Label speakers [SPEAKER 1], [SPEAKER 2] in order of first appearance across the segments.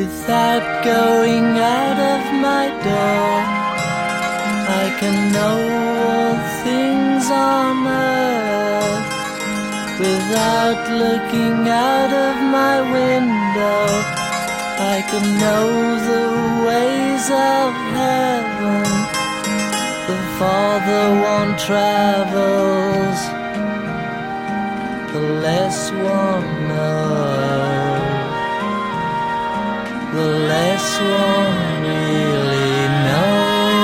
[SPEAKER 1] Without going out of my door, I can know all things on earth. Without looking out of my window, I can know the ways of heaven. The farther one travels, the less one knows, the less one really knows.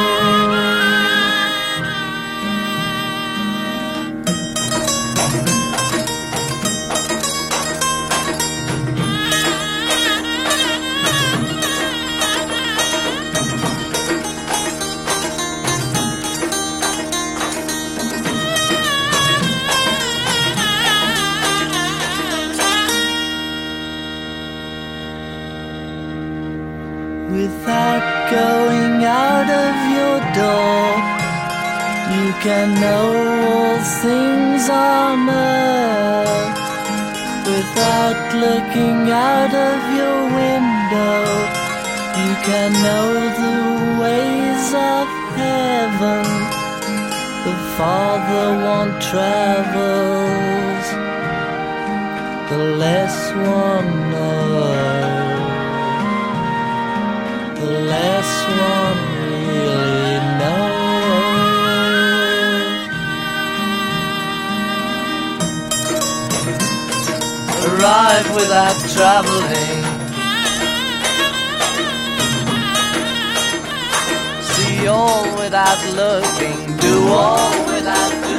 [SPEAKER 1] Without going out of your door, you can know all things on earth. Without looking out of your window, you can know the ways of heaven. The farther one travels, the less one knows, the less one really knows. Arrive without traveling, see all without looking, do all without doing.